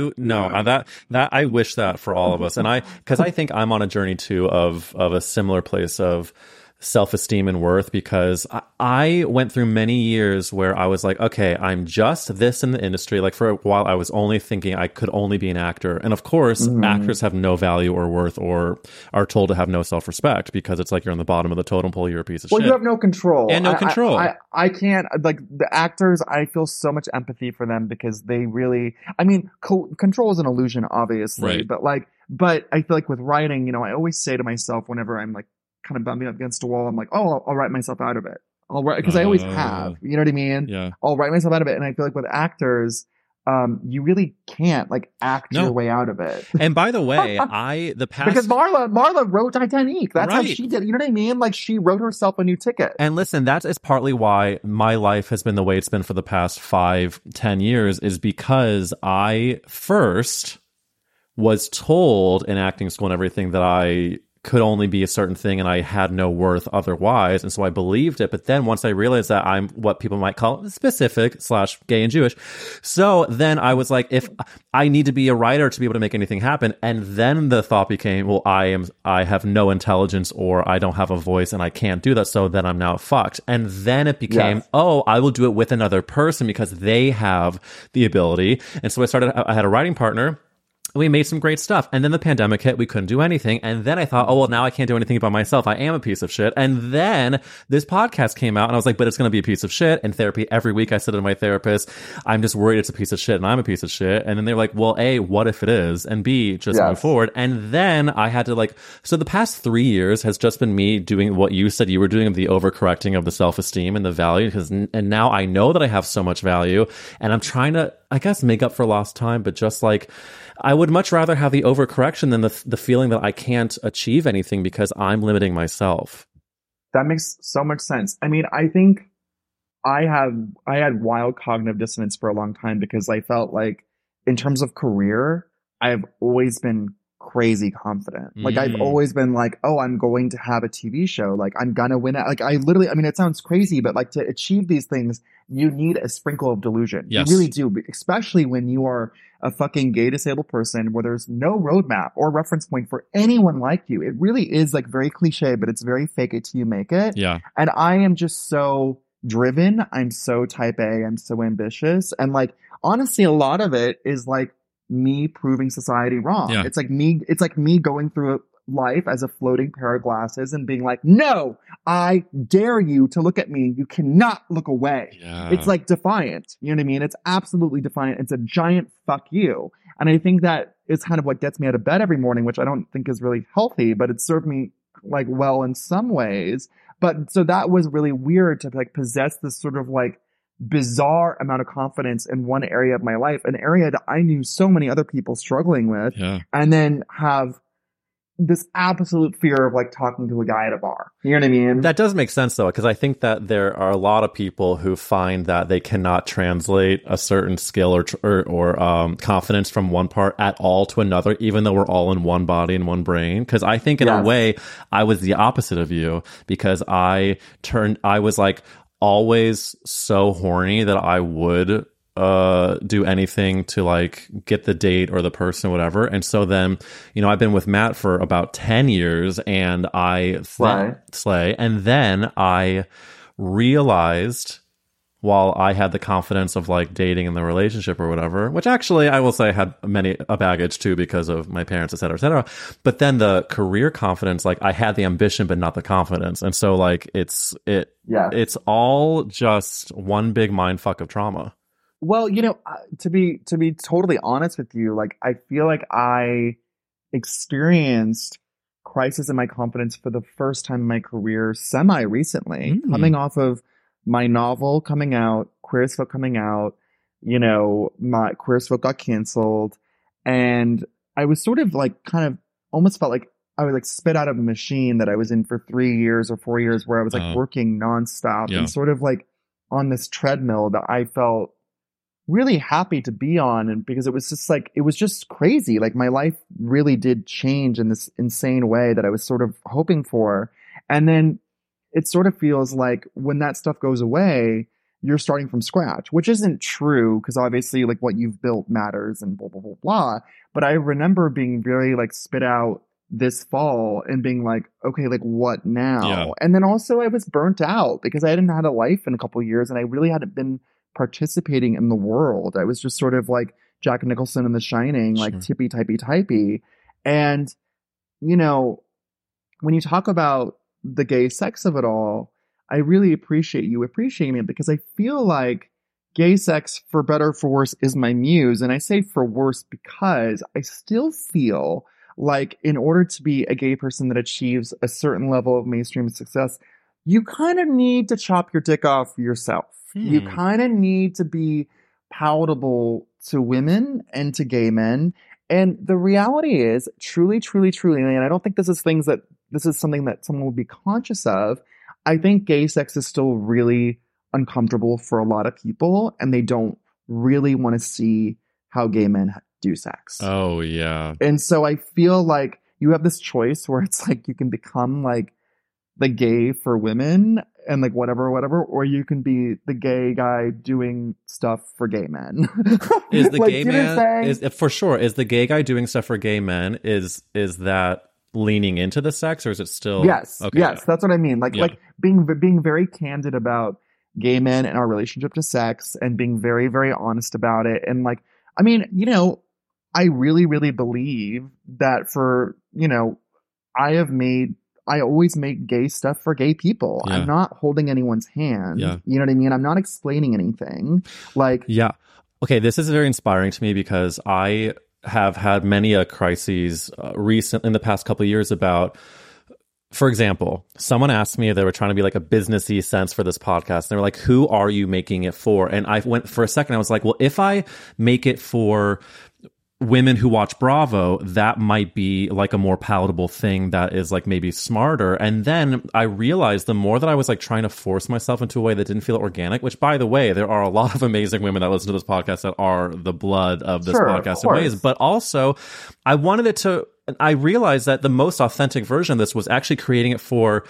That I wish that for all of us, and because I think I'm on a journey too of a similar place of self-esteem and worth, because I went through many years where I was like, okay, I'm just this in the industry. Like for a while I was only thinking I could only be an actor, and of course actors have no value or worth or are told to have no self-respect because it's like you're on the bottom of the totem pole, you're a piece of shit. You have no control. And no control. I can't, like, the actors, I feel so much empathy for them because they really, I mean, control is an illusion, obviously, right. but I feel like with writing, I always say to myself whenever I'm like kind of bumping up against a wall, I'm like, oh, I'll write myself out of it. I'll write, because I always have, you know what I mean? Yeah. I'll write myself out of it. And I feel like with actors, you really can't like act your way out of it. And by the way, because Marla wrote Titanic. That's how she did. You know what I mean? Like she wrote herself a new ticket. And listen, that is partly why my life has been the way it's been for the past 5-10 years, is because I first was told in acting school and everything that I could only be a certain thing and I had no worth otherwise. And so I believed it. But then once I realized that I'm what people might call specific / gay and Jewish. So then I was like, if I need to be a writer to be able to make anything happen. And then the thought became, well, I have no intelligence or I don't have a voice and I can't do that. So then I'm now fucked. And then it became, I will do it with another person because they have the ability. And so I had a writing partner. we made some great stuff. And then the pandemic hit. We couldn't do anything. And then I thought, oh, well, now I can't do anything by myself. I am a piece of shit. And then this podcast came out and I was like, but it's going to be a piece of shit. In therapy, every week I said to my therapist, I'm just worried it's a piece of shit and I'm a piece of shit. And then they're like, well, A, what if it is? And B, just move forward. And then I had to so the past 3 years has just been me doing what you said you were doing, of the overcorrecting of the self-esteem and the value. And now I know that I have so much value and I'm trying to, I guess, make up for lost time, but just I would much rather have the overcorrection than the feeling that I can't achieve anything because I'm limiting myself. That makes so much sense. I mean, I think I had wild cognitive dissonance for a long time because I felt like in terms of career, I've always been crazy confident. Like I've always been like, oh, I'm going to have a TV show. Like I'm gonna win it. Like I mean, it sounds crazy, but like to achieve these things, you need a sprinkle of delusion. Yes. You really do, especially when you are a fucking gay disabled person where there's no roadmap or reference point for anyone like you. It really is like very cliche, but it's very fake it till you make it. Yeah. And I am just so driven. I'm so type A. I'm so ambitious. And like, honestly, a lot of it is like me proving society wrong. Yeah. It's like me going through life as a floating pair of glasses and being like, no, I dare you to look at me. You cannot look away. Yeah. It's like defiant. You know what I mean? It's absolutely defiant. It's a giant fuck you. And I think that is kind of what gets me out of bed every morning, which I don't think is really healthy, but it served me like well in some ways. But so that was really weird to like possess this sort of like bizarre amount of confidence in one area of my life, an area that I knew so many other people struggling with, and then have this absolute fear of like talking to a guy at a bar. You know what I mean? That does make sense though, because I think that there are a lot of people who find that they cannot translate a certain skill or confidence from one part at all to another, even though we're all in one body and one brain. Because I think in a way, I was the opposite of you, because I was like always so horny that I would do anything to like get the date or the person or whatever. And so then, you know, I've been with Matt for about 10 years and slay. And then I realized, while I had the confidence of like dating in the relationship or whatever, which actually I will say I had a baggage too because of my parents, et cetera, but then the career confidence, like I had the ambition, but not the confidence. And so like it's all just one big mind fuck of trauma. Well, you know, to be totally honest with you, like I feel like I experienced crisis in my confidence for the first time in my career semi-recently, coming off of my novel coming out, Queer as Folk coming out. You know, my Queer as Folk got canceled, and I was sort of like kind of almost felt like I was like spit out of a machine that I was in for 3 years or 4 years, where I was like working nonstop and sort of like on this treadmill that I felt really happy to be on. And because it was just like, it was just crazy. Like my life really did change in this insane way that I was sort of hoping for. And then it sort of feels like when that stuff goes away, you're starting from scratch, which isn't true, because obviously like what you've built matters and blah, blah, blah, blah. But I remember being very like spit out this fall and being like, okay, like what now? Yeah. And then also I was burnt out because I hadn't had a life in a couple of years and I really hadn't been participating in the world. I was just sort of like Jack Nicholson in The Shining, like tippy. And, you know, when you talk about the gay sex of it all, I really appreciate you appreciating it, because I feel like gay sex, for better or for worse, is my muse. And I say for worse because I still feel like in order to be a gay person that achieves a certain level of mainstream success, you kind of need to chop your dick off yourself. You kind of need to be palatable to women and to gay men. And the reality is, truly, and I don't think this is something that someone would be conscious of. I think gay sex is still really uncomfortable for a lot of people, and they don't really want to see how gay men do sex. Oh, yeah. And so I feel like you have this choice where it's like you can become like the gay for women and like whatever, or you can be the gay guy doing stuff for gay men. Is the like, gay man is for sure? Is the gay guy doing stuff for gay men? Is that leaning into the sex, or is it still? Yes, okay, yes, that's what I mean. Like being very candid about gay men and our relationship to sex, and being very, very honest about it. And like, I mean, you know, I really, really believe that for, I always make gay stuff for gay people. Yeah. I'm not holding anyone's hand. Yeah. You know what I mean? I'm not explaining anything. Like, yeah. Okay, this is very inspiring to me because I have had many a crises recent in the past couple of years about, for example, someone asked me if they were trying to be like a businessy sense for this podcast. And they were like, who are you making it for? And I went for a second, I was like, well, if I make it for women who watch Bravo, that might be like a more palatable thing that is like maybe smarter. And then I realized the more that I was like trying to force myself into a way that didn't feel organic, which by the way, there are a lot of amazing women that listen to this podcast that are the blood of this podcast in ways, but also I realized that the most authentic version of this was actually creating it for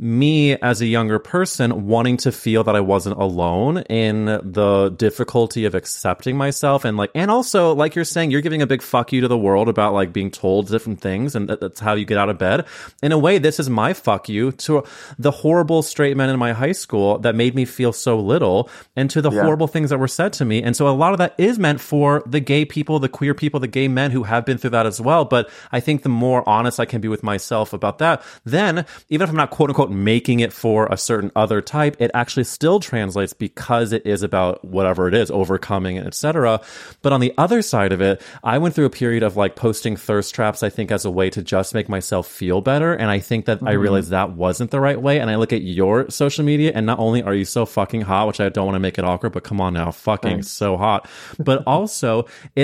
me as a younger person wanting to feel that I wasn't alone in the difficulty of accepting myself and also like you're saying, you're giving a big fuck you to the world about like being told different things and that's how you get out of bed. In a way, this is my fuck you to the horrible straight men in my high school that made me feel so little and to the horrible things that were said to me. And so a lot of that is meant for the gay people, the queer people, the gay men who have been through that as well. But I think the more honest I can be with myself about that, then even if I'm not quote unquote making it for a certain other type, it actually still translates because it is about whatever it is, overcoming, etc. But on the other side of it, I went through a period of like posting thirst traps, I think, as a way to just make myself feel better. And I think that I realized that wasn't the right way. And I look at your social media, and not only are you so fucking hot, which I don't want to make it awkward, but come on now, fucking so hot. But also,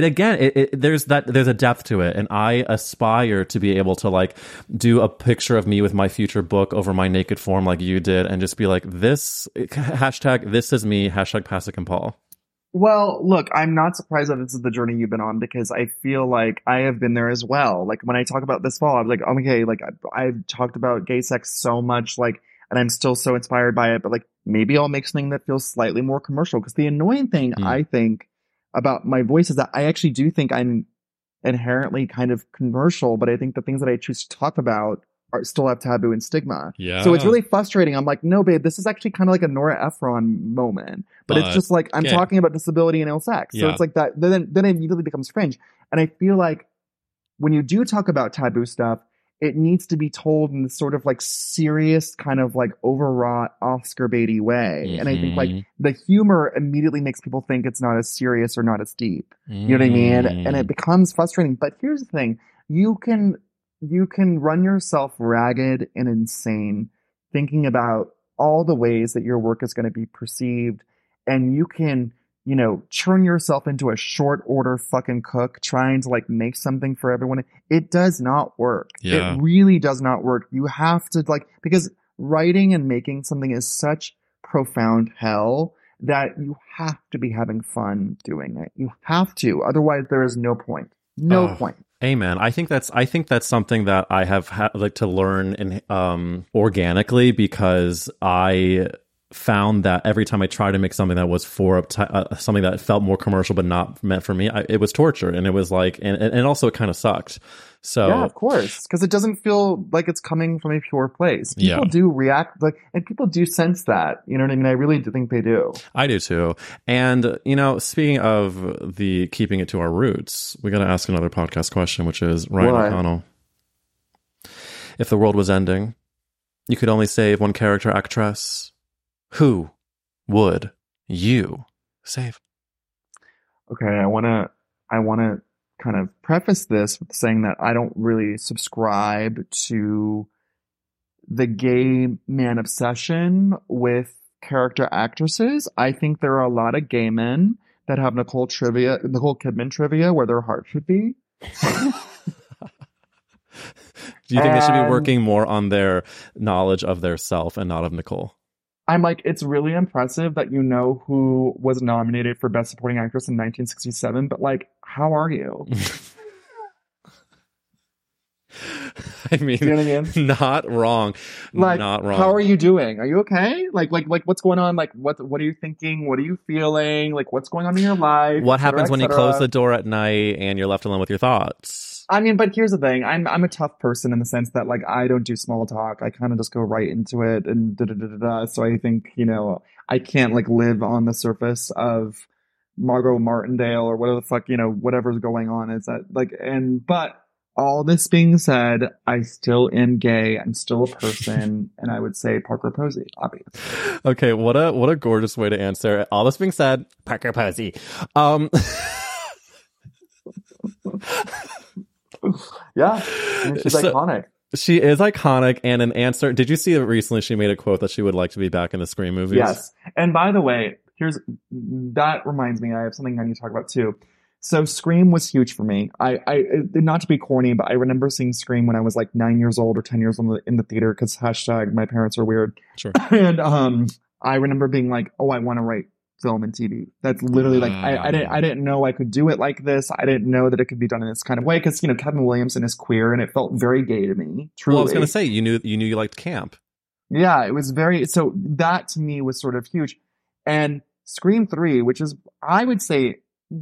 there's a depth to it. And I aspire to be able to like do a picture of me with my future book over my naked form like you did and just be like, this hashtag, this is me, hashtag Pasek and Paul. Well, look, I'm not surprised that this is the journey you've been on because I feel like I have been there as well. Like when I talk about this fall, I'm like, okay, like I've talked about gay sex so much, like, and I'm still so inspired by it, but like maybe I'll make something that feels slightly more commercial. Because the annoying thing I think about my voice is that I actually do think I'm inherently kind of commercial, but I think the things that I choose to talk about still have taboo and stigma. Yeah. So it's really frustrating. I'm like, no, babe, this is actually kind of like a Nora Ephron moment. But it's just like, I'm talking about disability and ill sex. So it's like that. Then it immediately becomes fringe. And I feel like when you do talk about taboo stuff, it needs to be told in this sort of like serious kind of like overwrought Oscar baity way. And I think like the humor immediately makes people think it's not as serious or not as deep. You know what I mean? And it becomes frustrating. But here's the thing. You can run yourself ragged and insane thinking about all the ways that your work is going to be perceived. And you can, churn yourself into a short order fucking cook trying to like make something for everyone. It does not work. Yeah. It really does not work. You have to because writing and making something is such profound hell that you have to be having fun doing it. You have to. Otherwise there is no point. No point. Amen. I think that's something that I have had to learn organically because I found that every time I tried to make something that was for something that felt more commercial but not meant for me, it was torture, and it was like, and also it kind of sucked. So yeah, of course, because it doesn't feel like it's coming from a pure place. People do react and people do sense that. You know what I mean? I really do think they do. I do too. And speaking of the keeping it to our roots, we got to ask another podcast question, which is Ryan O'Connell. If the world was ending, you could only save one character actress. Who would you save? Okay, I want to kind of preface this with saying that I don't really subscribe to the gay man obsession with character actresses. I think there are a lot of gay men that have Nicole Kidman trivia where their heart should be. Do you think they should be working more on their knowledge of their self and not of Nicole? I'm like, it's really impressive that you know who was nominated for Best Supporting Actress in 1967, but like, how are you? I mean, you know what I mean? Not wrong. Like, not wrong. How are you doing? Are you okay? Like, what's going on? Like, what are you thinking? What are you feeling? Like, what's going on in your life? What happens when you close the door at night and you're left alone with your thoughts? I mean, but here's the thing. I'm a tough person in the sense that like I don't do small talk. I kind of just go right into it and da-da-da-da-da. So I think, I can't like live on the surface of Margot Martindale or whatever the fuck, whatever's going on is that but all this being said, I still am gay. I'm still a person, and I would say Parker Posey, obviously. Okay, what a gorgeous way to answer. All this being said, Parker Posey. Yeah, she's iconic. She is iconic, and an answer. Did you see recently she made a quote that she would like to be back in the Scream movies? Yes, and by the way, that reminds me, I have something I need to talk about too. So Scream was huge for me. I not to be corny, but I remember seeing Scream when I was like 9 years old or 10 years old in the theater because # my parents are weird. Sure. And I remember being like, oh, I want to write film and TV. That's literally like I didn't know I could do it like this. I didn't know that it could be done in this kind of way because Kevin Williamson is queer and it felt very gay to me. Truly. Well, I was gonna say you knew you liked camp. Yeah, it was very so that to me was sort of huge. And Scream 3, which is I would say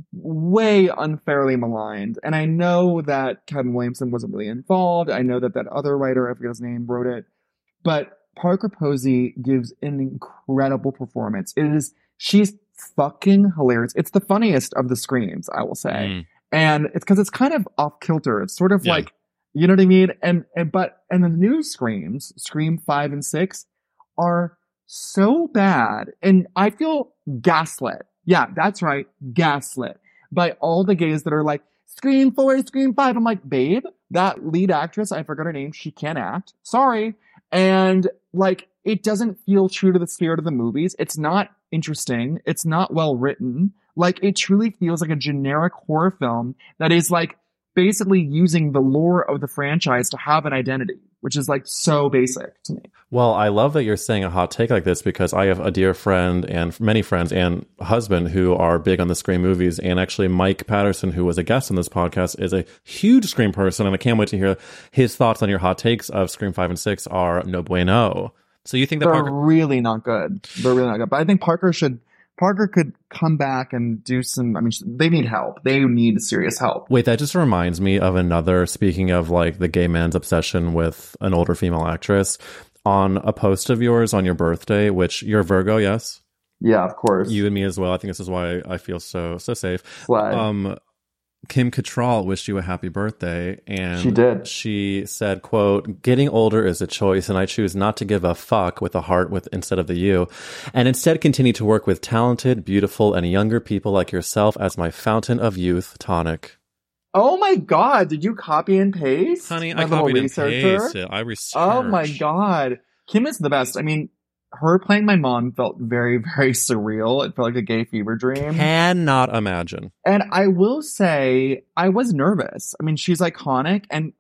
way unfairly maligned. And I know that Kevin Williamson wasn't really involved. I know that other writer, I forget his name, wrote it. But Parker Posey gives an incredible performance. She's fucking hilarious. It's the funniest of the Screams, I will say. And it's because it's kind of off kilter. It's sort of like, you know what I mean? And the new Screams, Scream 5 and 6, are so bad. And I feel gaslit. Yeah, that's right. Gaslit by all the gays that are like, Scream 4, Scream 5. I'm like, babe, that lead actress, I forgot her name. She can't act. Sorry. And like, it doesn't feel true to the spirit of the movies. It's not interesting. It's not well written. Like, it truly feels like a generic horror film that is like basically using the lore of the franchise to have an identity, which is like so basic to me. Well, I love that you're saying a hot take like this because I have a dear friend and many friends and husband who are big on the Scream movies. And actually Mike Patterson, who was a guest on this podcast, is a huge Scream person. And I can't wait to hear his thoughts on your hot takes of Scream 5 and 6 are no bueno. So you think that They're really not good. They're really not good. But I think Parker could come back and do some, they need help. They need serious help. Wait, that just reminds me of another, speaking of like the gay man's obsession with an older female actress, on a post of yours on your birthday, which you're Virgo, yes? Yeah, of course. You and me as well. I think this is why I feel so safe. Slide. Kim Cattrall wished you a happy birthday, and she did. She said, quote, "Getting older is a choice, and I choose not to give a fuck with a heart instead of the U, and instead continue to work with talented, beautiful, and younger people like yourself as my fountain of youth tonic." Oh my God, did you copy and paste? Honey, I copied and pasted. I researched. Oh my God. Kim is the best. Her playing my mom felt very, very surreal. It felt like a gay fever dream. Cannot imagine. And I will say, I was nervous. She's iconic. And,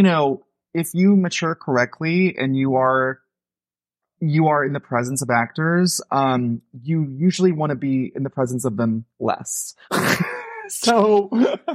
if you mature correctly and you are in the presence of actors, you usually want to be in the presence of them less. So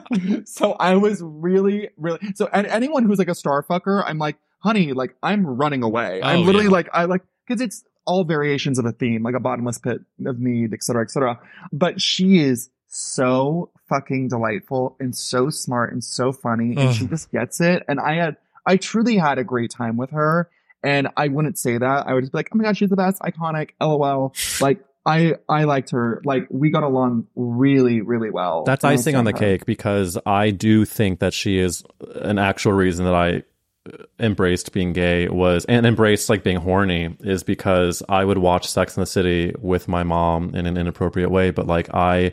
I was really, really, and anyone who's like a star fucker, I'm like, honey, like I'm running away. I'm literally because it's all variations of a theme, like a bottomless pit of need, et cetera, et cetera. But she is so fucking delightful and so smart and so funny, and she just gets it. And I truly had a great time with her. And I wouldn't say that. I would just be like, oh my God, she's the best, iconic, LOL. Like, I liked her. Like, we got along really, really well. That's icing on the cake, because I do think that she is an actual reason that I embraced being gay and embraced like being horny, is because I would watch Sex and the City with my mom in an inappropriate way, but like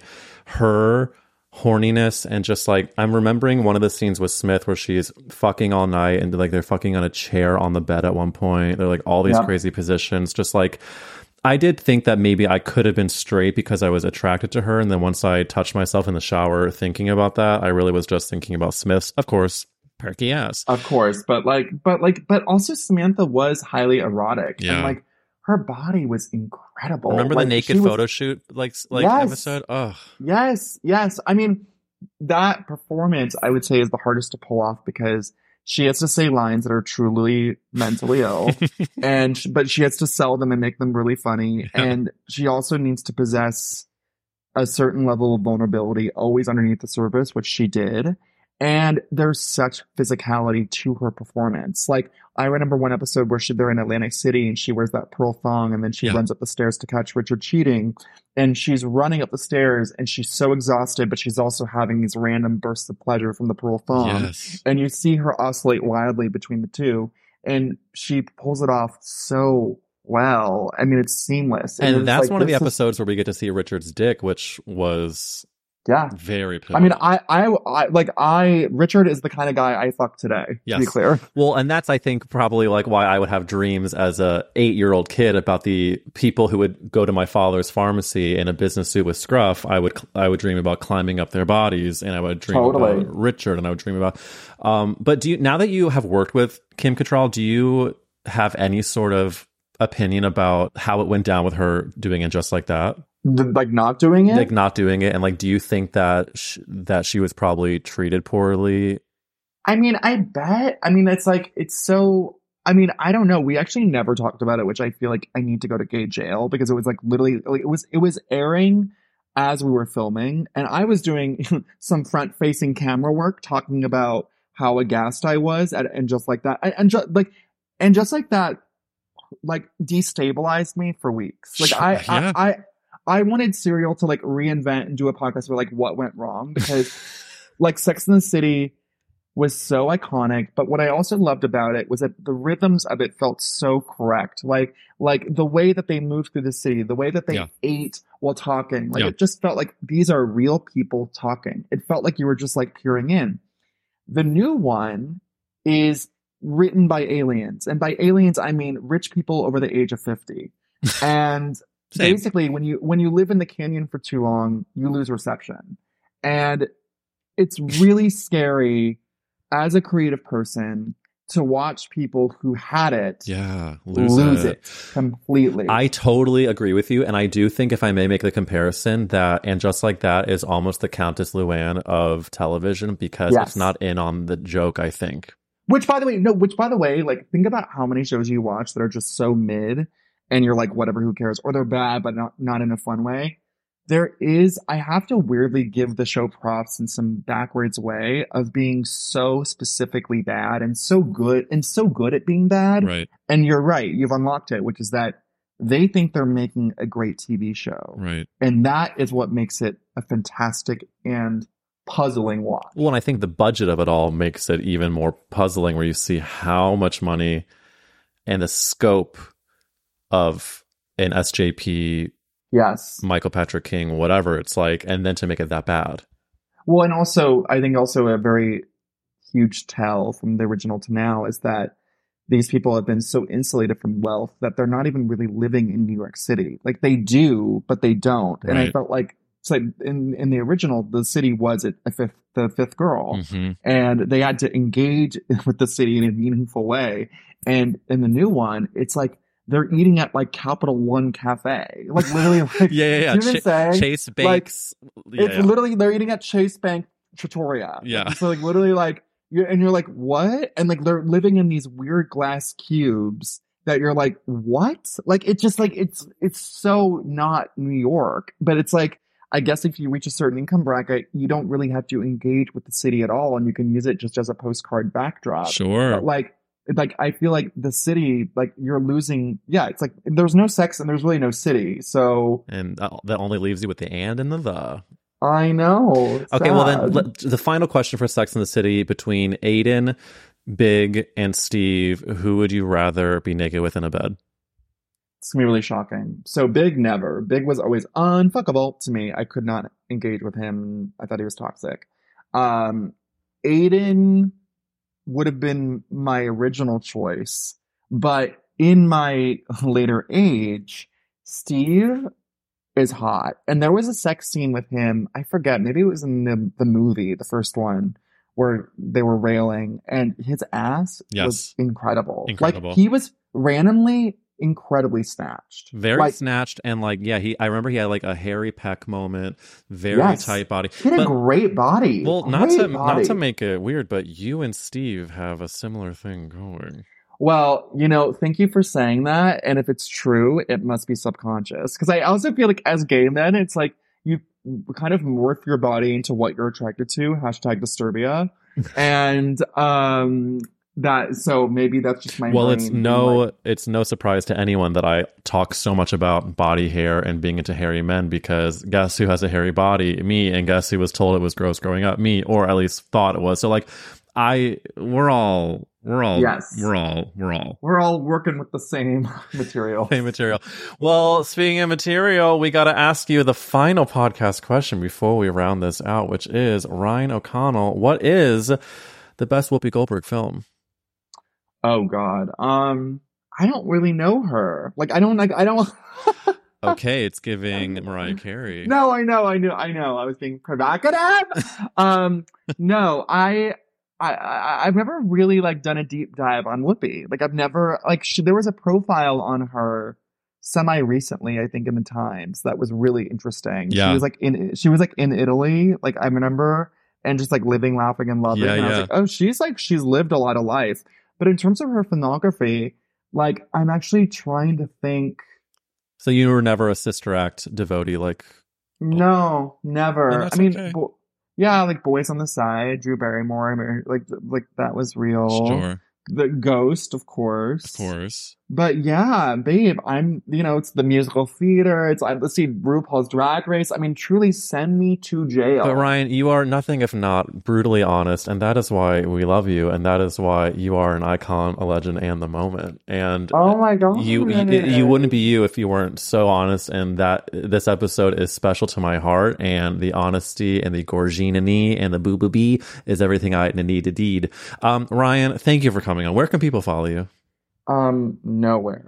her horniness, and just like, I'm remembering one of the scenes with Smith where she's fucking all night, and like they're fucking on a chair on the bed at one point. They're like all these crazy positions. Just like, I did think that maybe I could have been straight because I was attracted to her, and then once I touched myself in the shower thinking about that, I really was just thinking about Smith's, of course, perky ass. Of course, but also Samantha was highly erotic. Yeah. And like, her body was incredible. Remember the naked photo shoot yes. episode? Oh. Yes. I mean, that performance, I would say, is the hardest to pull off, because she has to say lines that are truly mentally ill, but she has to sell them and make them really funny. Yeah. And she also needs to possess a certain level of vulnerability always underneath the surface, which she did. And there's such physicality to her performance. Like, I remember one episode where they're in Atlantic City and she wears that pearl thong and then she runs up the stairs to catch Richard cheating. And she's running up the stairs and she's so exhausted, but she's also having these random bursts of pleasure from the pearl thong. Yes. And you see her oscillate wildly between the two. And she pulls it off so well. I mean, it's seamless. And that's like, one of the episodes where we get to see Richard's dick, which was very pivotal. I mean, Richard is the kind of guy I fuck today, to be clear. Well, and that's, I think, probably like why I would have dreams as a 8-year-old kid about the people who would go to my father's pharmacy in a business suit with scruff. I would dream about climbing up their bodies, and I would dream about Richard, and I would dream about. But now that you have worked with Kim Cattrall, do you have any sort of opinion about how it went down with her doing it just like that? Like not doing it? Like not doing it. And like, do you think that she was probably treated poorly? I mean, I bet. I mean, it's like, it's so, I mean, I don't know. We actually never talked about it, which I feel like I need to go to gay jail because it was like literally, like, it was airing as we were filming. And I was doing some front facing camera work talking about how aghast I was and just like that. And just like that, like destabilized me for weeks. Like I wanted Serial to like reinvent and do a podcast where like what went wrong, because like Sex and the City was so iconic, but what I also loved about it was that the rhythms of it felt so correct. Like the way that they moved through the city, the way that they ate while talking, like it just felt like these are real people talking. It felt like you were just like peering in. The new one is written by aliens, and by aliens I mean rich people over the age of 50. And basically, when you live in the canyon for too long, you lose reception. And it's really scary as a creative person to watch people who had it lose it completely. I totally agree with you. And I do think, if I may make the comparison, that And Just Like That is almost the Countess Luann of television, because it's not in on the joke, I think. Which by the way, like, think about how many shows you watch that are just so mid and you're like, whatever, who cares? Or they're bad, but not in a fun way. I have to weirdly give the show props in some backwards way of being so specifically bad and so good at being bad. Right. And you're right. You've unlocked it, which is that they think they're making a great TV show. Right. And that is what makes it a fantastic and puzzling watch. Well, and I think the budget of it all makes it even more puzzling, where you see how much money and the scope of an SJP, Michael Patrick King, whatever it's like, and then to make it that bad. Well, and also, I think also a very huge tell from the original to now is that these people have been so insulated from wealth that they're not even really living in New York City. Like, they do, but they don't. And I felt like, it's like in the original, the city was the fifth girl, and they had to engage with the city in a meaningful way. And in the new one, it's like they're eating at like Capital One Cafe, like literally, like Chase Banks. Like, it's literally they're eating at Chase Bank Trattoria. Yeah, so like literally like you're like, what? And like they're living in these weird glass cubes that you're like, what? Like, it's just like it's so not New York, but it's like, I guess if you reach a certain income bracket, you don't really have to engage with the city at all, and you can use it just as a postcard backdrop. Sure. But like I feel like the city, like you're losing. Yeah, it's like there's no sex and there's really no city. So and that only leaves you with the and the. I know. Okay, well then the final question for Sex and the City: between Aiden, Big, and Steve, who would you rather be naked with in a bed? It's gonna be really shocking. So Big, never. Big was always unfuckable to me. I could not engage with him. I thought he was toxic. Aiden would have been my original choice, but in my later age, Steve is hot. And there was a sex scene with him. I forget. Maybe it was in the movie, the first one, where they were railing, and his ass was incredible. Like, he was randomly incredibly snatched, very snatched, and like I remember he had like a Harry Peck moment, very tight body. He had a great body. Well, not to make it weird, but you and Steve have a similar thing going. Well, thank you for saying that. And if it's true, it must be subconscious, because I also feel like as gay men, it's like you kind of morph your body into what you're attracted to. #Disturbia. And so maybe that's just my Well, brain it's no surprise to anyone that I talk so much about body hair and being into hairy men, because guess who has a hairy body? Me. And guess who was told it was gross growing up? Me, or at least thought it was. So like we're all working with the same material. Same material. Well, speaking of material, we got to ask you the final podcast question before we round this out, which is, Ryan O'Connell, what is the best Whoopi Goldberg film? Oh God. I don't really know her. I don't. Okay, it's giving Mariah Carey. No, I know. I was being provocative. No, I've never really done a deep dive on Whoopi. I've never there was a profile on her semi recently, I think, in the Times that was really interesting. Yeah. She was in Italy, I remember, and just living, laughing, and loving. And I was like, oh, she's lived a lot of life. But in terms of her filmography, I'm actually trying to think. So you were never a Sister Act devotee, No, never. I mean, okay. Boys on the Side, Drew Barrymore, that was real. Sure. The Ghost, of course. Of course. But yeah, babe, it's the musical theater. Let's see, RuPaul's Drag Race. I mean, truly send me to jail. But Ryan, you are nothing if not brutally honest, and that is why we love you, and that is why you are an icon, a legend, and the moment. And oh my God, you wouldn't be you if you weren't so honest, and that this episode is special to my heart, and the honesty and the gorginity and the boo-boo-bee is everything I need to deed. Ryan, thank you for coming on. Where can people follow you? Nowhere.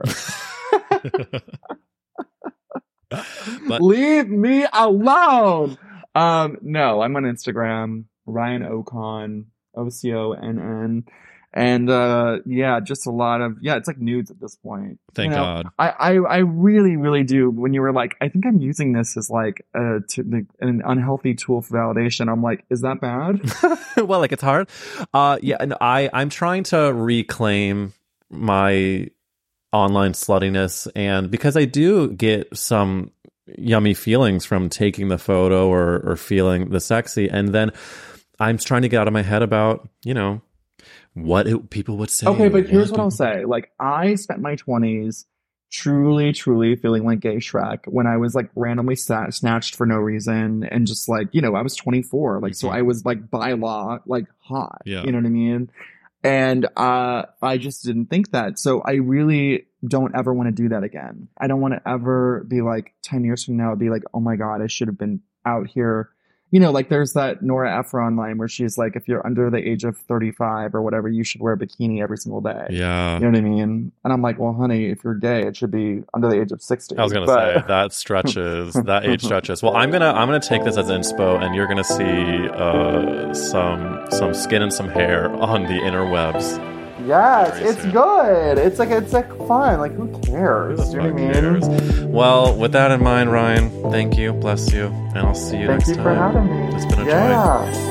But leave me alone. No, I'm on Instagram, Ryan Ocon, OCONN, and just a lot of it's nudes at this point. Thank God. I really, really do. When you were I think I'm using this as an unhealthy tool for validation. I'm like, is that bad? Well, it's hard. I'm trying to reclaim my online sluttiness, and because I do get some yummy feelings from taking the photo or feeling the sexy, and then I'm trying to get out of my head about what people would say. Okay, but here's what I'll say. I spent my 20s truly feeling like gay Shrek when I was randomly snatched for no reason, and just I was 24, so I was by law hot. Yeah. You know what I mean? And I just didn't think that. So I really don't ever want to do that again. I don't want to ever be 10 years from now, be oh my God, I should have been out here. There's that Nora Ephron line where she's if you're under the age of 35 or whatever, you should wear a bikini every single day. Yeah. You know what I mean? And I'm well, honey, if you're gay, it should be under the age of 60. I was going to say that stretches, that age stretches. Well, I'm going to take this as inspo, and you're going to see some skin and some hair on the interwebs. Yes, it's good. It's fun. Who cares? You know what I mean? Well, with that in mind, Ryan, thank you, bless you, and I'll see you next time. Thank you for having me. It's been a joy.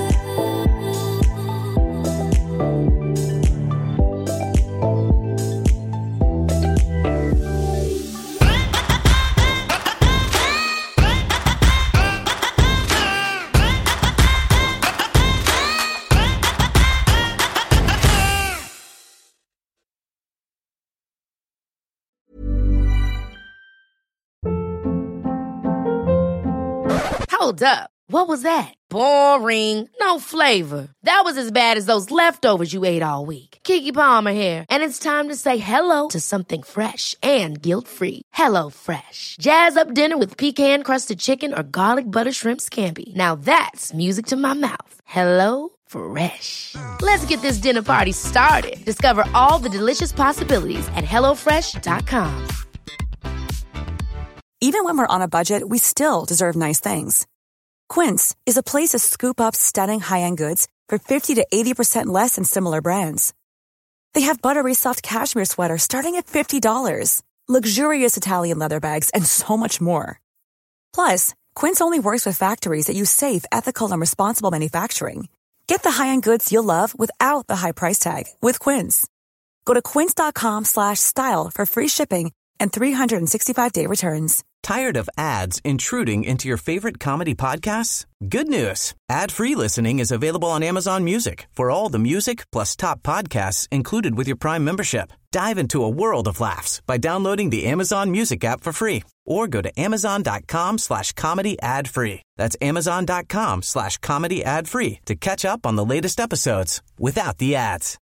Hold up. What was that? Boring. No flavor. That was as bad as those leftovers you ate all week. Keke Palmer here, and it's time to say hello to something fresh and guilt-free. Hello Fresh. Jazz up dinner with pecan-crusted chicken or garlic butter shrimp scampi. Now that's music to my mouth. Hello Fresh. Let's get this dinner party started. Discover all the delicious possibilities at HelloFresh.com. Even when we're on a budget, we still deserve nice things. Quince is a place to scoop up stunning high-end goods for 50 to 80% less than similar brands. They have buttery soft cashmere sweaters starting at $50, luxurious Italian leather bags, and so much more. Plus, Quince only works with factories that use safe, ethical, and responsible manufacturing. Get the high-end goods you'll love without the high price tag with Quince. Go to quince.com/style for free shipping and 365-day returns. Tired of ads intruding into your favorite comedy podcasts? Good news. Ad-free listening is available on Amazon Music for all the music plus top podcasts included with your Prime membership. Dive into a world of laughs by downloading the Amazon Music app for free or go to amazon.com/comedy ad-free. That's amazon.com/comedy ad-free to catch up on the latest episodes without the ads.